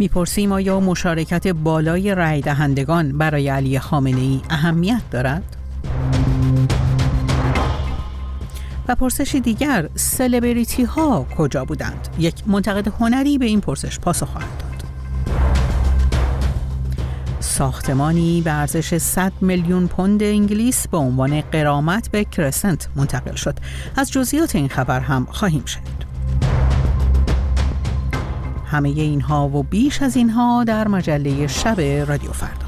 میپرسیم آیا مشارکت بالای رای دهندگان برای علی خامنه‌ای اهمیت دارد؟ و پرسشی دیگر، سلبریتی ها کجا بودند؟ یک منتقد هنری به این پرسش پاسخ خواهد داد. ساختمانی به ارزش 100 میلیون پوند انگلیس به عنوان غرامت به کرسنت منتقل شد. از جزئیات این خبر هم خواهیم شنید. همه اینها و بیش از اینها در مجله شب رادیو فردا.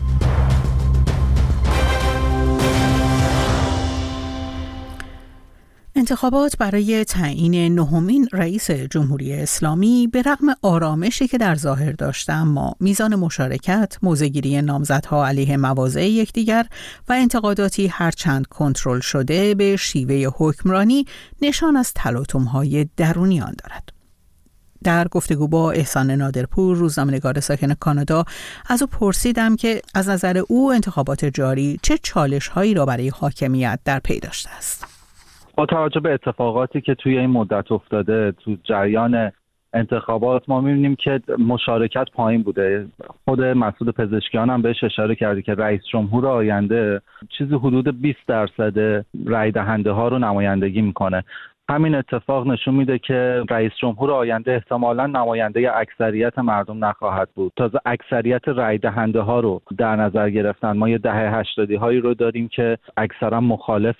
انتخابات برای تعیین نهمین رئیس جمهوری اسلامی به رغم آرامشی که در ظاهر داشت، اما میزان مشارکت، موضع‌گیری نامزدها علیه مواضع یکدیگر و انتقاداتی هرچند کنترل شده به شیوه حکمرانی نشان از تلاطم‌های درونی آن دارد. در گفتگو با احسان نادرپور، روزنامه‌نگار ساکن کانادا، از او پرسیدم که از نظر او انتخابات جاری چه چالش‌هایی را برای حاکمیت در پی داشته است. با توجه به اتفاقاتی که توی این مدت افتاده تو جریان انتخابات، ما می‌بینیم که مشارکت پایین بوده. خود مسعود پزشکیان هم بهش اشاره کرده که رئیس جمهور آینده چیزی حدود 20% رای دهنده ها رو نمایندگی میکنه. همین اتفاق نشون میده که رئیس جمهور آینده احتمالاً نماینده اکثریت مردم نخواهد بود. تازه اکثریت رای دهنده ها رو در نظر گرفتن. ما یه دهه 80 هایی رو داریم که اکثرا مخالف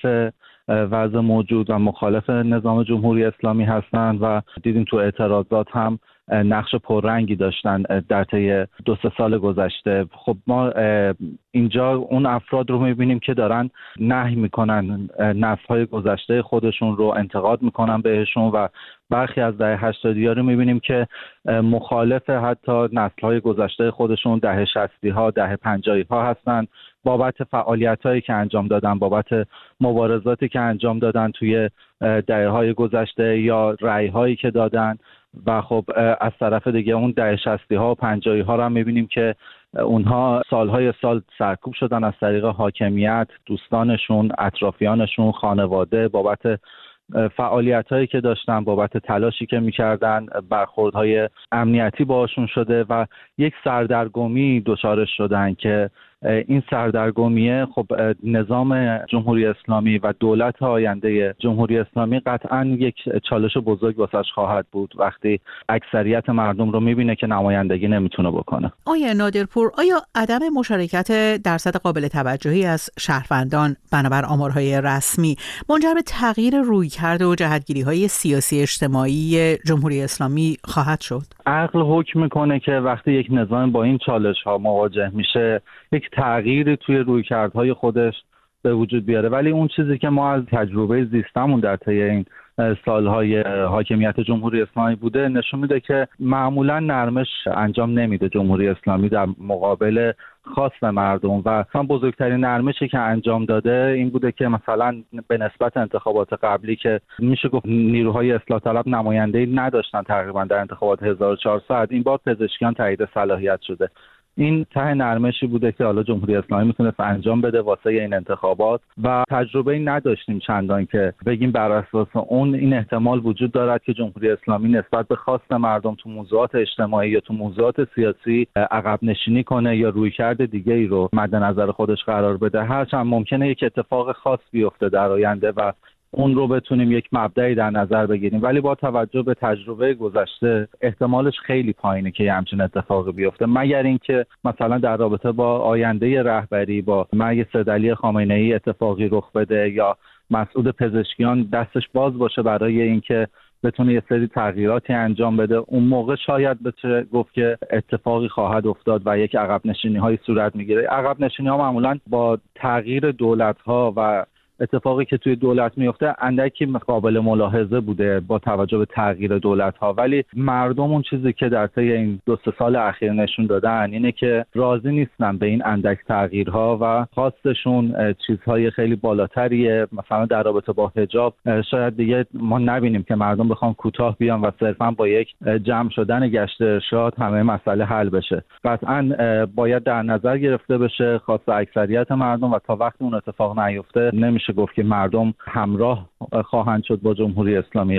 وضع موجود و مخالف نظام جمهوری اسلامی هستند و دیدیم تو اعتراضات هم نقش پررنگی داشتن در طی 2-3 سال گذشته. خب ما اینجا اون افراد رو می‌بینیم که دارن نهی میکنن، نسل‌های گذشته خودشون رو انتقاد میکنن بهشون و برخی از دهه 80 ها رو می‌بینیم که مخالف حتی نسل‌های گذشته خودشون دهه 60 ها، دهه 50 ها هستن، بابت فعالیت‌هایی که انجام دادن، بابت مبارزاتی که انجام دادن توی دهه‌های گذشته یا رأی‌هایی که دادن. و خب از طرف دیگه اون دهه 60 ها و 50 ها رو هم می‌بینیم که اونها سالهای سال سرکوب شدن از طریق حاکمیت، دوستانشون، اطرافیانشون، خانواده، بابت فعالیت‌هایی که داشتن، بابت تلاشی که می‌کردن، برخوردهای امنیتی باشون شده و یک سردرگمی دچارش شدن که این سردرگمیه خب نظام جمهوری اسلامی و دولت آینده جمهوری اسلامی قطعاً یک چالش بزرگ واسش خواهد بود وقتی اکثریت مردم رو می‌بینه که نمایندگی نمیتونه بکنه. آیا نادرپور، آیا عدم مشارکت درصد قابل توجهی از شهروندان بنابر آمارهای رسمی منجر به تغییر رویکرد و جهتگیری‌های سیاسی اجتماعی جمهوری اسلامی خواهد شد؟ عقل حکم میکنه که وقتی یک نظام با این چالش‌ها مواجه میشه یک تغییری توی رویکردهای خودش به وجود بیاره، ولی اون چیزی که ما از تجربه زیستمون در طی این سالهای حاکمیت جمهوری اسلامی بوده نشون میده که معمولا نرمش انجام نمیده جمهوری اسلامی در مقابل خواست مردم و مثلا بزرگترین نرمشی که انجام داده این بوده که مثلا به نسبت انتخابات قبلی که میشه گفت نیروهای اصلاح طلب نماینده‌ای نداشتن تقریبا در انتخابات 1400، این بار پزشکیان تایید صلاحیت شده. این ته نرمشی بوده که حالا جمهوری اسلامی میتونست انجام بده واسه این انتخابات و تجربه نداشتیم چندان که بگیم بر اساس اون این احتمال وجود دارد که جمهوری اسلامی نسبت به خواست مردم تو موضوعات اجتماعی یا تو موضوعات سیاسی عقب نشینی کنه یا رویکرد دیگه‌ای رو مد نظر خودش قرار بده. هرچند ممکنه یک اتفاق خاص بیفته در آینده و اون رو بتونیم یک مبدأی در نظر بگیریم، ولی با توجه به تجربه گذشته احتمالش خیلی پایینه که همچین اتفاقی بیفته، مگر اینکه مثلا در رابطه با آینده رهبری با مرگ سید علی خامنه‌ای اتفاقی رخ بده یا مسعود پزشکیان دستش باز باشه برای اینکه بتونه یه سری تغییراتی انجام بده. اون موقع شاید بشه گفت که اتفاقی خواهد افتاد و یک عقب نشینی‌های صورت میگیره. عقب نشینی‌ها معمولاً با تغییر دولت‌ها و اتفاقی که توی دولت میفته اندکی قابل ملاحظه بوده با توجه به تغییر دولت‌ها، ولی مردم اون چیزی که در طی این 2-3 سال اخیر نشون دادن اینه که راضی نیستن به این اندک تغییرها و خواستشون چیزهای خیلی بالاتریه. مثلا در رابطه با حجاب شاید دیگه ما نبینیم که مردم بخوان کوتاه بیان و صرفا با یک جمع شدن گشت ارشاد همه مسئله حل بشه. قطعاً باید در نظر گرفته بشه خواست اکثریت مردم و تا وقتی اون اتفاق نیفته نمیشه گفت که مردم همراه خواهند شد با جمهوری اسلامی یا خیر.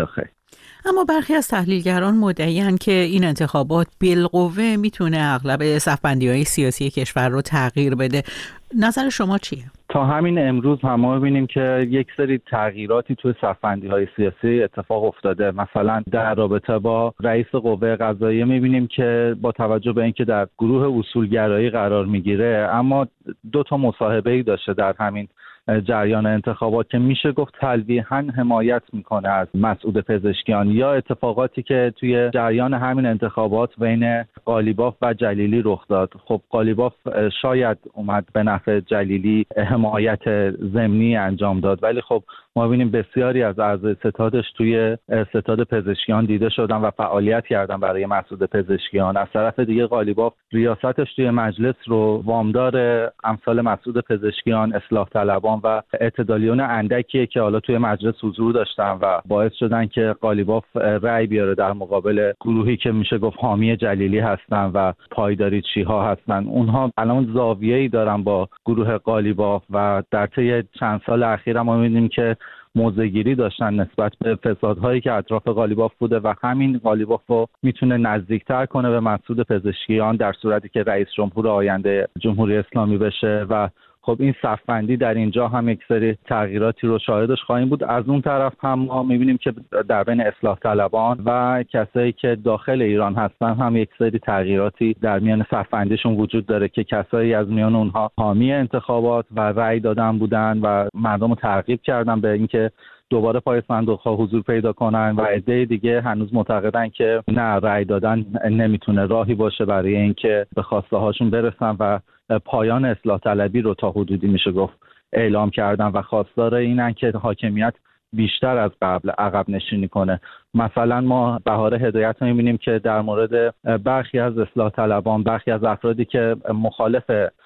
اما برخی از تحلیلگران مدعی‌اند که این انتخابات بالقوه میتونه اغلب صف‌بندی‌های سیاسی کشور رو تغییر بده. نظر شما چیه؟ تا همین امروز هم ما ببینیم که یک سری تغییراتی توی صف‌بندی‌های سیاسی اتفاق افتاده. مثلا در رابطه با رئیس قوه قضاییه می‌بینیم که با توجه به اینکه در گروه اصولگرایی قرار می‌گیره، اما 2 تا مصاحبه‌ای داشته در همین جریان انتخابات که میشه گفت تلویحاً حمایت میکنه از مسعود پزشکیان، یا اتفاقاتی که توی جریان همین انتخابات بین قالیباف و جلیلی رخ داد. خب قالیباف شاید اومد به نفع جلیلی حمایت ضمنی انجام داد، ولی خب ما ببینیم بسیاری از اعضای ستادش توی ستاد پزشکیان دیده شدن و فعالیت کردن برای مسعود پزشکیان. از طرف دیگه قالیباف ریاستش توی مجلس رو وامدار امثال مسعود پزشکیان، اصلاح طلبان و اعتدالیون اندکیه که حالا توی مجلس حضور داشتن و باعث شدن که قالیباف رأی بیاره در مقابل گروهی که میشه گفت حامی جلیلی هستن و پایداری چیها هستن. اونها الان زاویه‌ای دارن با گروه قالیباف و در طی چند سال اخیر ما می‌بینیم که موضع‌گیری داشتن نسبت به فسادهایی که اطراف قالیباف بوده و همین قالیباف رو میتونه نزدیکتر کنه به مسعود پزشکیان در صورتی که رئیس جمهور آینده جمهوری اسلامی بشه. و خب این صف‌بندی در اینجا هم یک سری تغییراتی رو شاهدش خواهیم بود. از اون طرف هم ما می‌بینیم که در بین اصلاح طلبان و کسایی که داخل ایران هستن هم یک سری تغییراتی در میان صف‌بندیشون وجود داره که کسایی از میان اونها حامی انتخابات و رأی دادن بودن و مردم رو ترغیب کردن به اینکه دوباره پای صندوق‌ها حضور پیدا کنن و عده دیگه هنوز معتقدن که نه، رأی دادن نمیتونه راهی باشه برای اینکه به خواسته هاشون برسن و پایان اصلاح طلبی رو تا حدودی میشه گفت اعلام کردن و خواستار اینن که حاکمیت بیشتر از قبل عقب نشینی کنه. مثلا ما بهار هدایت می‌بینیم که در مورد برخی از اصلاح طلبان، برخی از افرادی که مخالف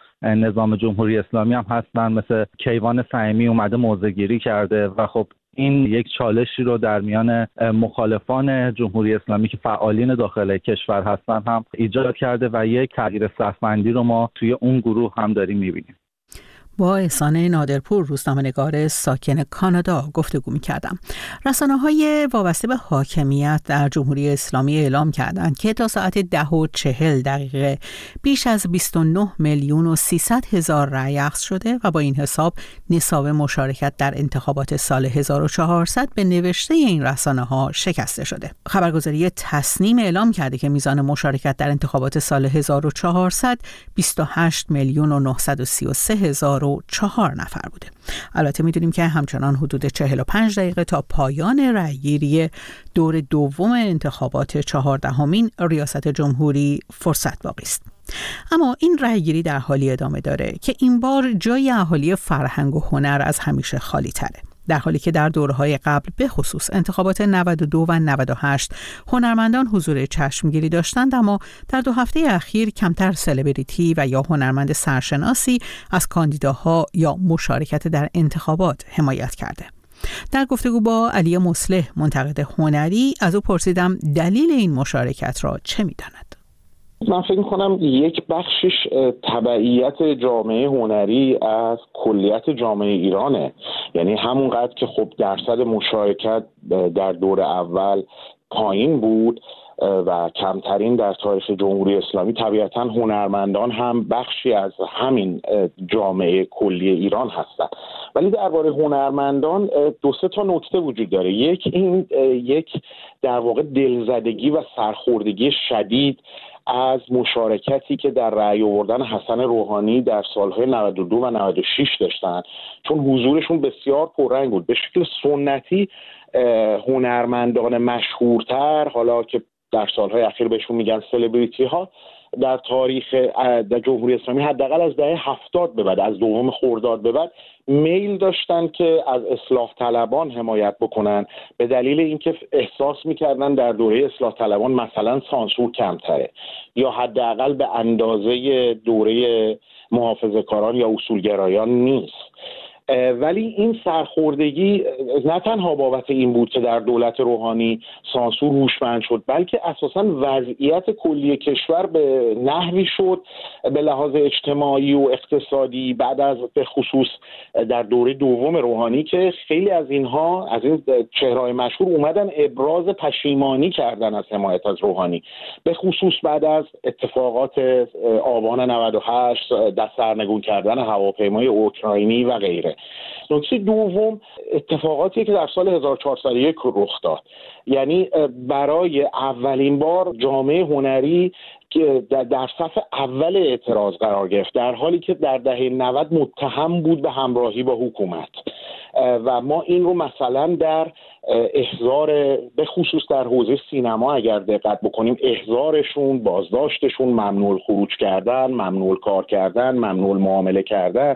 نظام جمهوری اسلامی هم هستن، مثل کیوان صمیمی اومده موضع‌گیری کرده و خب این یک چالشی رو در میان مخالفان جمهوری اسلامی که فعالین داخل کشور هستن هم ایجاد کرده و یک تغییر صف‌بندی رو ما توی اون گروه هم داریم می‌بینیم. با احسان نادرپور، روزنامه‌نگار ساکن کانادا گفتگو می‌کردم. رسانه‌های وابسته به حاکمیت در جمهوری اسلامی اعلام کردند که تا ساعت 10:40 بیش از 29,300,000 رأی اخذ شده و با این حساب نصاب مشارکت در انتخابات سال 1400 به نوشته این رسانه‌ها شکسته شده. خبرگزاری تصنیم اعلام کرده که میزان مشارکت در انتخابات سال 1400 28,933,004 نفر بوده. البته میدونیم که همچنان حدود 45 دقیقه تا پایان رأیگیری دور دوم انتخابات 14مین ریاست جمهوری فرصت باقی است. اما این رأیگیری در حالی ادامه داره که این بار جای اهالی فرهنگ و هنر از همیشه خالی تره، در حالی که در دوره‌های قبل به خصوص انتخابات 92 و 98 هنرمندان حضور چشمگیری داشتند، اما در 2 هفته اخیر کمتر سلبریتی و یا هنرمند سرشناسی از کاندیداها یا مشارکت در انتخابات حمایت کرده. در گفتگو با علی مصلح، منتقد هنری، از او پرسیدم دلیل این مشارکت را چه می‌داند. من فکر می‌کنم یک بخشش تبعیت جامعه هنری از کلیت جامعه ایرانه. یعنی همونقدر که خب درصد مشارکت در دور اول پایین بود و کمترین در تاریخ جمهوری اسلامی، طبیعتاً هنرمندان هم بخشی از همین جامعه کلی ایران هستند. ولی درباره هنرمندان 2-3 تا نکته وجود داره. یک در واقع دلزدگی و سرخوردگی شدید از مشارکتی که در رأی آوردن حسن روحانی در سالهای 92 و 96 داشتن، چون حضورشون بسیار پررنگ بود. به شکل سنتی هنرمندان مشهورتر، حالا که در سالهای اخیر بهشون میگن سلبریتی ها، در تاریخ در جمهوری اسلامی حداقل از دهه 70 به بعد، از 2 خرداد به بعد، میل داشتن که از اصلاح طلبان حمایت بکنن، به دلیل اینکه احساس میکردن در دوره اصلاح طلبان مثلا سانسور کمتره یا حداقل به اندازه دوره محافظه‌کاران یا اصولگرایان نیست. ولی این سرخوردگی نه تنها بابت این بود که در دولت روحانی سانسور هوشمند شد، بلکه اساساً وضعیت کلی کشور به نحوی شد به لحاظ اجتماعی و اقتصادی بعد از به خصوص در دوره دوم روحانی که خیلی از اینها، از این چهره‌های مشهور اومدن ابراز پشیمانی کردن از حمایت از روحانی، به خصوص بعد از اتفاقات آبان 98 دست سرنگون کردن هواپیمای اوکراینی و غیره. نکته دوم اتفاقاتی که در سال 1401 رخ داد، یعنی برای اولین بار جامعه هنری که در صف اول اعتراض قرار گرفت، در حالی که در دهه 90 متهم بود به همراهی با حکومت. و ما این رو مثلا در احضار، به خصوص در حوزه سینما اگر دقت بکنیم، احضارشون، بازداشتشون، ممنوع خروج کردن، ممنوع کار کردن، ممنوع معامله کردن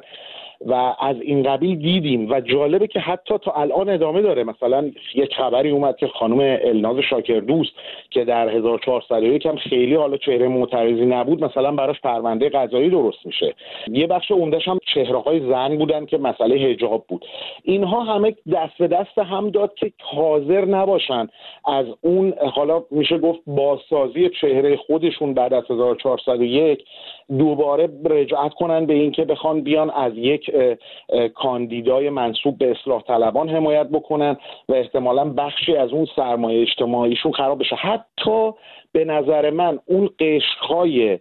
و از این قبیل دیدیم. و جالبه که حتی تا الان ادامه داره. مثلا یک خبری اومد که خانم الناز شاکردوست که در 1401 هم خیلی حالا چهره معترضی نبود، مثلا براش پرونده قضایی درست میشه. یه بخش عمده‌اش هم چهره‌های زن بودن که مسئله حجاب بود. اینها همه دست به دست هم داد که حاضر نباشن از اون، حالا میشه گفت بازسازی چهره خودشون بعد از 1401 دوباره رجعت کنن به این که بخوان بیان از یک کاندیدای منسوب به اصلاح طلبان حمایت بکنن و احتمالاً بخشی از اون سرمایه اجتماعیشون خراب بشه. حتی به نظر من اون قشرهای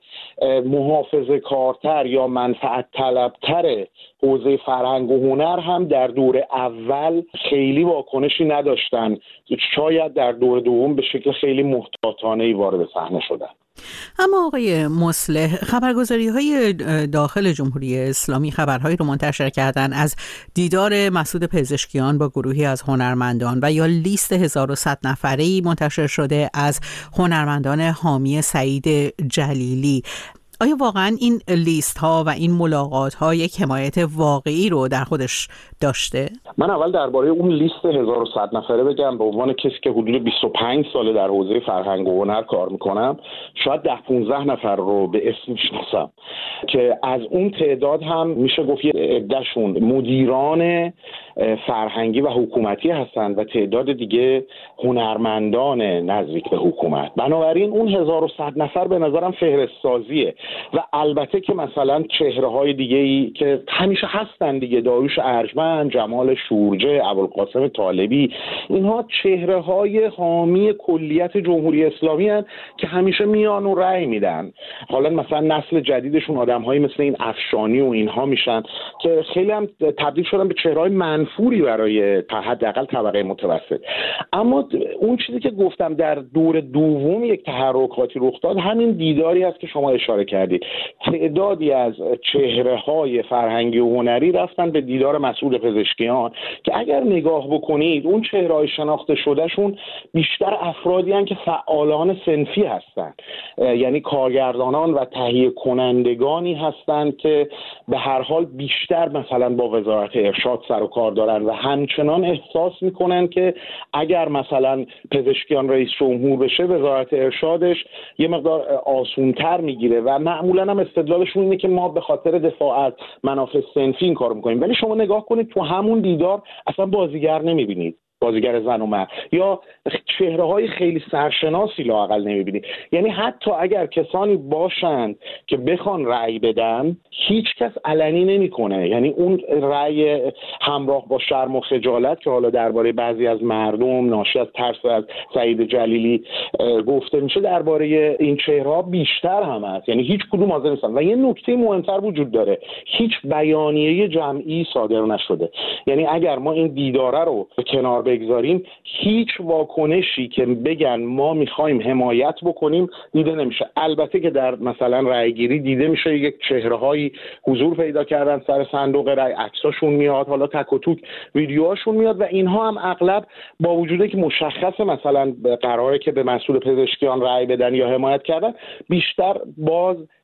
محافظه کارتر یا منفعت طلبتر حوزه فرهنگ و هنر هم در دور اول خیلی واکنشی نداشتن، شاید در دور دوم به شکل خیلی محتاطانه‌ای وارد صحنه شدن. اما آقای مصلح، خبرگزاری‌های داخل جمهوری اسلامی خبرهایی رو منتشر کردن از دیدار مسعود پزشکیان با گروهی از هنرمندان و یا لیست 1100 نفره‌ای منتشر شده از هنرمندان حامی سعید جلیلی. آیا واقعا این لیست ها و این ملاقات ها یک حمایت واقعی رو در خودش داشته؟ من اول درباره اون لیست 1100 نفره بگم. به عنوان کسی که حدود 25 ساله در حوزه فرهنگ و هنر کار میکنم، شاید 10-15 نفر رو به اسم میشناسم که از اون تعداد هم میشه گفت عده‌شون مدیران فرهنگی و حکومتی هستند و تعداد دیگه هنرمندان نزدیک به حکومت. بنابراین اون 1100 نفر به نظرم فهرست سازیه. و البته که مثلا چهره‌های دیگه‌ای که همیشه هستن دیگه، داریوش ارجمند، جمال شورجه، ابوالقاسم طالبی، اینها چهره‌های حامی کلیت جمهوری اسلامی هستند که همیشه میان و رأی میدن. حالا مثلا نسل جدیدشون آدم‌هایی مثل این افشانی و اینها میشن که خیلی هم تبدیل شدن به چهره‌های منفوری برای حداقل طبقه متوسط. اما اون چیزی که گفتم در دور دوم یک تحرکاتی رخ داد، همین دیداری است که شما اشاره کردید. تعدادی از چهره‌های فرهنگی و هنری رفتن به دیدار مسعود پزشکیان که اگر نگاه بکنید اون چهره‌های شناخته شدهشون بیشتر افرادی هستند که فعالان صنفی هستند، یعنی کارگردانان و تهیه کنندگانی هستند که به هر حال بیشتر مثلا با وزارت ارشاد سر و کار دارن و همچنان احساس میکنن که اگر مثلا پزشکیان رئیس جمهور بشه وزارت ارشادش یه مقدار آسونتر میگیره و معمولا هم استدلالشون اینه که ما به خاطر دفاع از منافع صنفی این کارو میکنیم. ولی شما نگاه کنید تو همون دیدار اصلا بازیگر نمیبینید، بازیگر زن و مرد، یا چهره‌های خیلی سرشناسی لااقل نمی‌بینید. یعنی حتی اگر کسانی باشند که بخوان رأی بدن، هیچ کس علنی نمی‌کنه. یعنی اون رأی همراه با شرم و خجالت که حالا درباره بعضی از مردم ناشی از ترس از سعید جلیلی گفته میشه، درباره این چهره‌ها بیشتر هم هست. یعنی هیچ کدوم حاضر نیستن. و یه نکته مهمتر وجود داره، هیچ بیانیه جمعی صادر نشده. یعنی اگر ما این دیداره رو کنار بگذاریم، هیچ واکنشی که بگن ما میخوایم حمایت بکنیم دیده نمیشه. البته که در مثلا رأیگیری دیده میشه یک چهره‌هایی حضور پیدا کردن سر صندوق رأی، عکساشون میاد، حالا تک و توک ویدیوهاشون میاد و اینها هم اغلب با وجودی که مشخص مثلا قراره که به مسعود پزشکیان رأی بدن یا حمایت کردن، بیشتر باز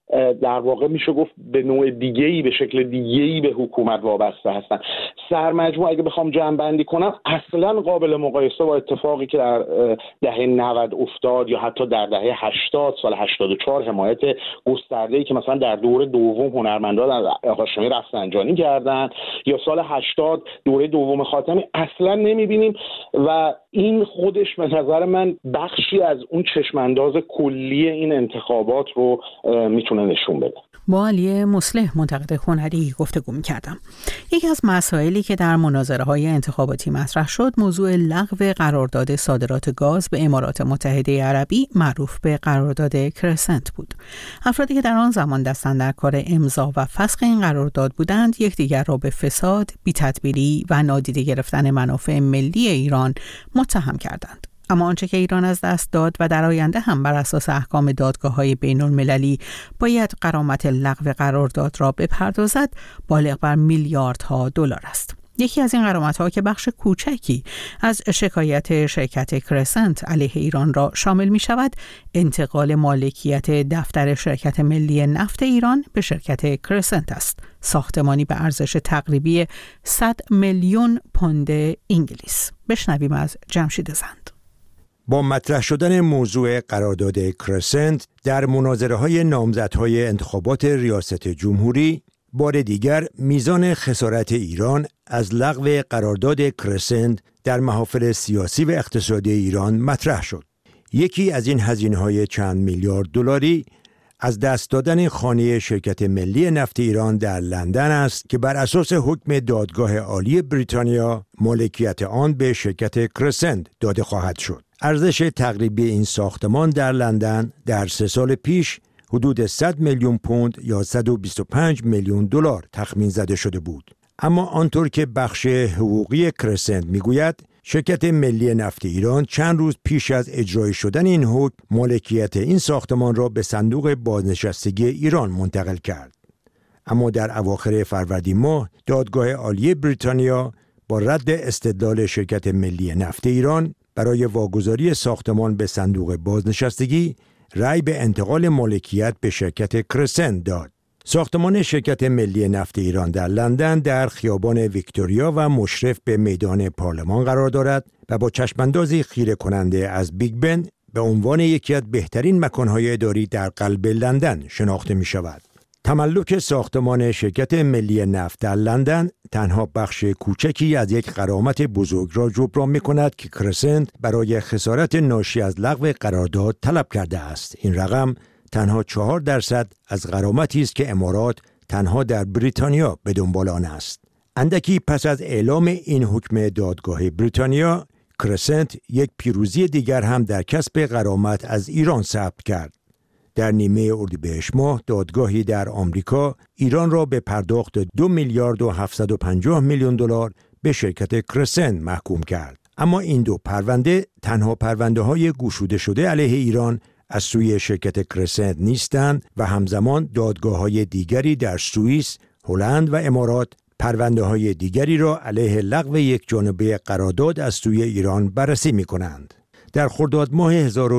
در واقع میشه گفت به نوع دیگه‌ای، به شکل دیگه‌ای به حکومت وابسته هستن. سرمجموع اگه بخوام جمع‌بندی کنم اصلا قابل مقایسه با اتفاقی که در دهه 90 افتاد یا حتی در دهه 80 سال 84 حمایت گسترده‌ای که مثلا در دوره دوم هنرمندان هاشمی رفسنجانی کردن یا سال 80 دوره دوم خاتمی اصلا نمی‌بینیم و این خودش به نظر من بخشی از اون چشمانداز کلی این انتخابات رو میتونه نشون بده. با علی مصلح منتقد هنری گفتگو می‌کردم. یکی از مسائلی که در مناظره‌های انتخاباتی مطرح شد موضوع لغو قرارداد صادرات گاز به امارات متحده عربی معروف به قرارداد کرسنت بود. افرادی که در آن زمان دستن در کار امضا و فسخ این قرارداد بودند یکدیگر را به فساد، بی‌تدبیری و نادیده گرفتن منافع ملی ایران متهم کردند. اما آنچه که ایران از دست داد و در آینده هم بر اساس احکام دادگاه‌های بین‌المللی باید غرامت لغو قرارداد را بپردازد بالغ بر میلیاردها دلار است. یکی از این غرامت‌ها که بخش کوچکی از شکایت شرکت کرسنت علیه ایران را شامل می‌شود، انتقال مالکیت دفتر شرکت ملی نفت ایران به شرکت کرسنت است، ساختمانی به ارزش تقریبی 100 میلیون پوند انگلیس. بشنویم از جمشید زند. با مطرح شدن موضوع قرارداد کرسنت در مناظره‌های نامزدهای انتخابات ریاست جمهوری، بار دیگر میزان خسارت ایران از لغو قرارداد کرسنت در محافل سیاسی و اقتصادی ایران مطرح شد. یکی از این هزینه‌های چند میلیارد دلاری از دست دادن خانه شرکت ملی نفت ایران در لندن است که بر اساس حکم دادگاه عالی بریتانیا مالکیت آن به شرکت کرسنت داده خواهد شد. ارزش تقریبی این ساختمان در لندن در 3 سال پیش حدود 100 میلیون پوند یا 125 میلیون دلار تخمین زده شده بود. اما آنطور که بخش حقوقی کرسنت میگوید، شرکت ملی نفت ایران چند روز پیش از اجرای شدن این حکم مالکیت این ساختمان را به صندوق بازنشستگی ایران منتقل کرد. اما در اواخر فروردین ماه دادگاه عالی بریتانیا با رد استدلال شرکت ملی نفت ایران برای واگذاری ساختمان به صندوق بازنشستگی رأی به انتقال مالکیت به شرکت کرسنت داد. ساختمان شرکت ملی نفت ایران در لندن در خیابان ویکتوریا و مشرف به میدان پارلمان قرار دارد و با چشماندازی خیره کننده از بیگ بن به عنوان یکی از بهترین مکان‌های اداری در قلب لندن شناخته می شود. تملک ساختمان شرکت ملی نفت در لندن تنها بخش کوچکی از یک غرامت بزرگ را جبران می‌کند که کرسنت برای خسارت ناشی از لغو قرارداد طلب کرده است. این رقم تنها 4% از غرامتی است که امارات تنها در بریتانیا به دنبال آن است. اندکی پس از اعلام این حکم دادگاه بریتانیا، کرسنت یک پیروزی دیگر هم در کسب غرامت از ایران ثبت کرد. در نیمه اردیبهشت ماه دادگاهی در آمریکا ایران را به پرداخت 2 میلیارد و 750 میلیون دلار به شرکت کرسنت محکوم کرد. اما این دو پرونده تنها پرونده‌های گشوده شده علیه ایران از سوی شرکت کرسنت نیستند و همزمان دادگاه‌های دیگری در سوئیس، هلند و امارات پرونده‌های دیگری را علیه لغو یک جانبه قرارداد از سوی ایران بررسی می‌کنند. در خرداد ماه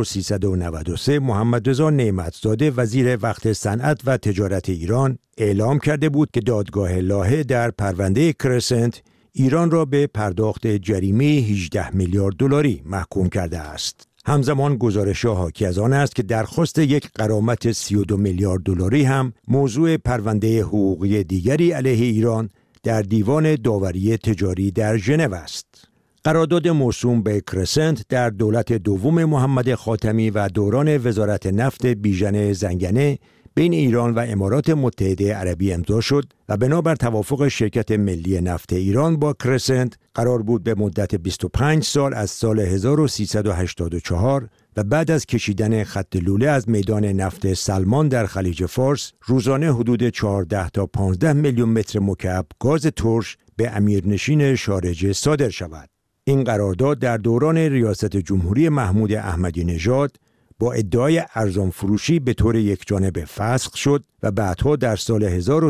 1393 محمد رضا نعمت‌زاده وزیر وقت صنعت و تجارت ایران اعلام کرده بود که دادگاه لاهه در پرونده کرسنت ایران را به پرداخت جریمه 18 میلیارد دلاری محکوم کرده است. همزمان گزارش‌ها حاکی از آن است که درخواست یک غرامت 32 میلیارد دلاری هم موضوع پرونده حقوقی دیگری علیه ایران در دیوان داوری تجاری در ژنو است. قرارداد موسوم به کرسنت در دولت دوم محمد خاتمی و دوران وزارت نفت بیژن زنگنه بین ایران و امارات متحده عربی امضا شد و بنابر توافق شرکت ملی نفت ایران با کرسنت قرار بود به مدت 25 سال از سال 1384 و بعد از کشیدن خط لوله از میدان نفت سلمان در خلیج فارس روزانه حدود 14 تا 15 میلیون متر مکعب گاز ترش به امیرنشین شارجه صادر شود. این قرارداد در دوران ریاست جمهوری محمود احمدی نژاد با ادعای ارزان فروشی به طور یکجانبه فسخ شد و بعدها در سال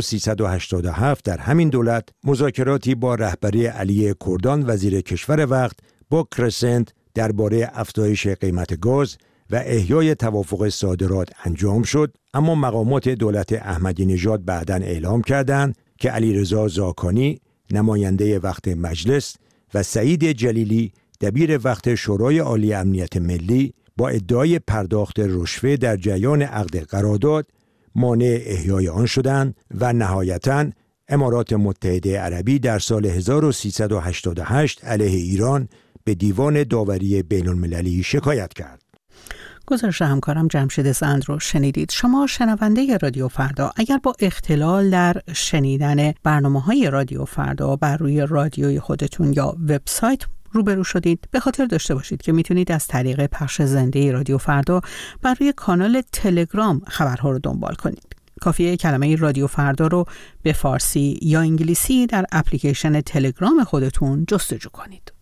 1387 در همین دولت مذاکراتی با رهبری علی کردان وزیر کشور وقت با کرسنت درباره افزایش قیمت گاز و احیای توافق صادرات انجام شد، اما مقامات دولت احمدی نژاد بعداً اعلام کردند که علیرضا زاکانی نماینده وقت مجلس و سعید جلیلی دبیر وقت شورای عالی امنیت ملی با ادعای پرداخت رشوه در جریان عقد قرارداد مانع احیای آن شدند و نهایتاً امارات متحده عربی در سال 1388 علیه ایران به دیوان داوری بین المللی شکایت کرد. گزارش همکارم جمشید زند رو شنیدید. شما شنونده رادیو فردا اگر با اختلال در شنیدن برنامه‌های رادیو فردا بر روی رادیوی خودتون یا وبسایت روبرو شدید، به خاطر داشته باشید که میتونید از طریق پخش زنده رادیو فردا بر روی کانال تلگرام خبرها رو دنبال کنید. کافیه کلمه رادیو فردا رو به فارسی یا انگلیسی در اپلیکیشن تلگرام خودتون جستجو کنید.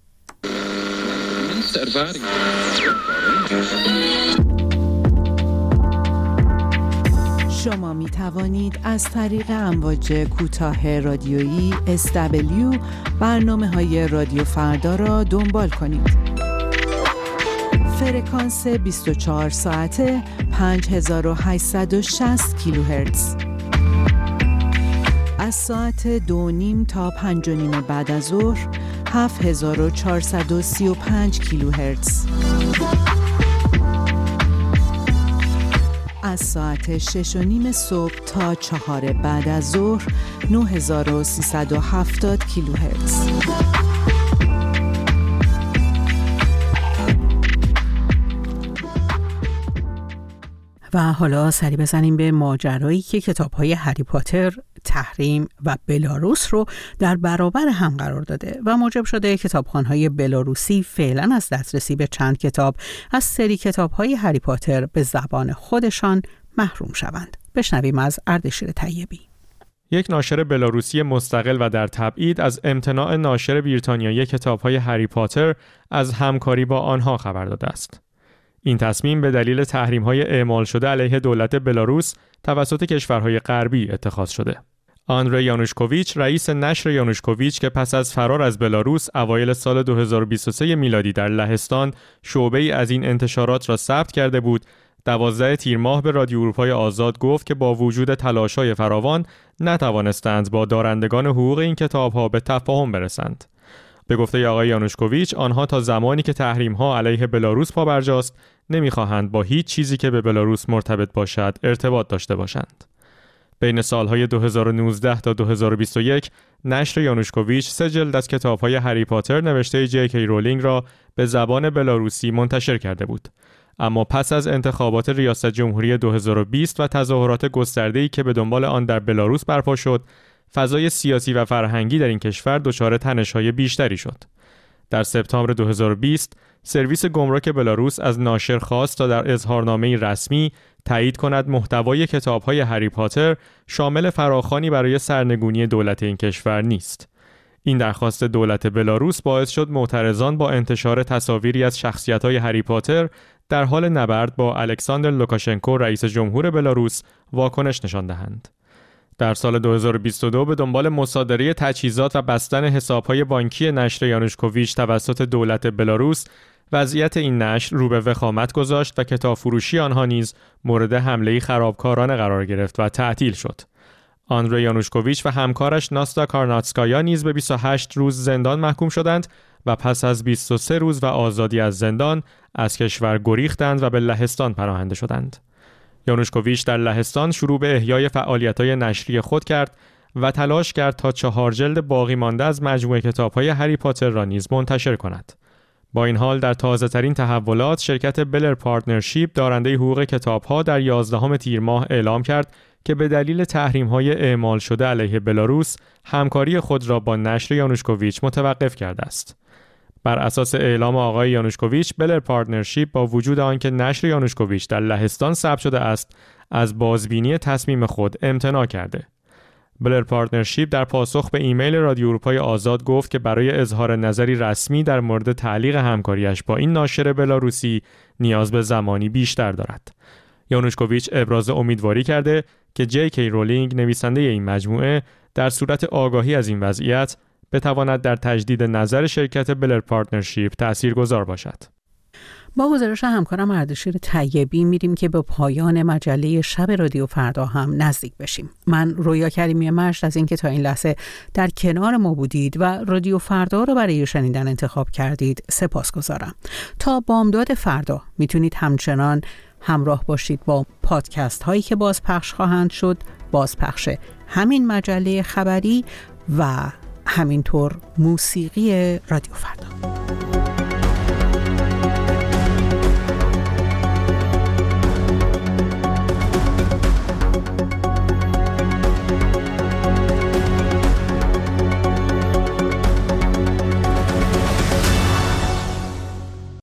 شما می توانید از طریق امواج کوتاه رادیویی SW برنامه‌های رادیو فردا را دنبال کنید. فرکانس 24 ساعته 5860 کیلوهرتز. از ساعت 2:30 تا 5:30 بعد از ظهر 7435 کیلوهرتز. از ساعت 6:30 صبح تا 4 بعد از ظهر 9370 کیلوهرتز. و حالا سری بزنیم به ماجرایی که کتاب‌های هری پاتر تحریم و بلاروس رو در برابر هم قرار داده و موجب شده کتابخوان‌های بلاروسی فعلا از دسترسی به چند کتاب از سری کتاب‌های هری پاتر به زبان خودشان محروم شوند. بشنویم از اردشیر طیبی. یک ناشر بلاروسی مستقل و در تبعید از امتناع ناشر بریتانیایی کتاب‌های هری پاتر از همکاری با آنها خبر داده است. این تصمیم به دلیل تحریم‌های اعمال شده علیه دولت بلاروس توسط کشورهای غربی اتخاذ شده. آندری یانوشکوویچ، رئیس نشر یانوشکوویچ که پس از فرار از بلاروس اوایل سال 2023 میلادی در لهستان شعبه‌ای از این انتشارات را ثبت کرده بود، 12 تیر ماه به رادیو اروپای آزاد گفت که با وجود تلاش‌های فراوان نتوانستند با دارندگان حقوق این کتاب‌ها به تفاهم برسند. به گفته آقای یانوشکوویچ، آنها تا زمانی که تحریم‌ها علیه بلاروس پابرجاست نمی‌خواهند با هیچ چیزی که به بلاروس مرتبط باشد ارتباط داشته باشند. بین سالهای 2019 تا 2021 نشر یانوشکوویچ 3 جلد از کتاب‌های هری پاتر نوشته جی.کی رولینگ را به زبان بلاروسی منتشر کرده بود. اما پس از انتخابات ریاست جمهوری 2020 و تظاهرات گسترده‌ای که به دنبال آن در بلاروس برپا شد، فضای سیاسی و فرهنگی در این کشور دچار تنش‌های بیشتری شد. در سپتامبر 2020 سرویس گمرک بلاروس از ناشر خواست تا در اظهارنامه‌ای رسمی تایید کند محتوای کتاب‌های هری پاتر شامل فراخوانی برای سرنگونی دولت این کشور نیست. این درخواست دولت بلاروس باعث شد معترضان با انتشار تصاویری از شخصیت‌های هری پاتر در حال نبرد با الکساندر لوکاشنکو رئیس جمهور بلاروس واکنش نشان دهند. در سال 2022 به دنبال مصادره تجهیزات و بستن حساب‌های بانکی نشر یانوشکوویچ توسط دولت بلاروس، وضعیت این نشر رو به وخامت گذاشت و کتاب فروشی آنها نیز مورد حمله خرابکارانه قرار گرفت و تعطیل شد. آندری یانوشکوویچ و همکارش ناستا کارناتسکایا نیز به 28 روز زندان محکوم شدند و پس از 23 روز و آزادی از زندان از کشور گریختند و به لهستان پناهنده شدند. یانوشکوویچ در لهستان شروع به احیای فعالیت‌های نشری خود کرد و تلاش کرد تا 4 جلد باقی مانده از مجموعه کتاب‌های هری پاتر را نیز منتشر کند. با این حال در تازه‌ترین تحولات شرکت بلر پارتنرشیپ دارنده حقوق کتاب‌ها در 11 تیر ماه اعلام کرد که به دلیل تحریم‌های اعمال شده علیه بلاروس همکاری خود را با نشر یانوشکوویچ متوقف کرده است. بر اساس اعلام آقای یانوشکوویچ، بلر پارتنرشیپ با وجود آنکه نشر یانوشکوویچ در لهستان ثبت شده است، از بازبینی تصمیم خود امتناع کرده. بلر پارتنرشیپ در پاسخ به ایمیل رادیو اروپای آزاد گفت که برای اظهار نظری رسمی در مورد تعلیق همکاریش با این ناشر بلاروسی نیاز به زمانی بیشتر دارد. یانوشکوویچ ابراز امیدواری کرده که جی.کی رولینگ نویسنده این مجموعه در صورت آگاهی از این وضعیت بتواند در تجدید نظر شرکت بلر پارتنرشیپ تأثیرگذار باشد. با گزارش همکارم اردشیر طیبی میریم که به پایان مجله شب رادیو فردا هم نزدیک بشیم. من رویا کریمی مجد از اینکه تا این لحظه در کنار ما بودید و رادیو فردا رو برای شنیدن انتخاب کردید سپاسگزارم. تا بامداد فردا میتونید همچنان همراه باشید با پادکست هایی که بازپخش خواهند شد، بازپخش همین مجله خبری و همینطور موسیقی رادیو فردا.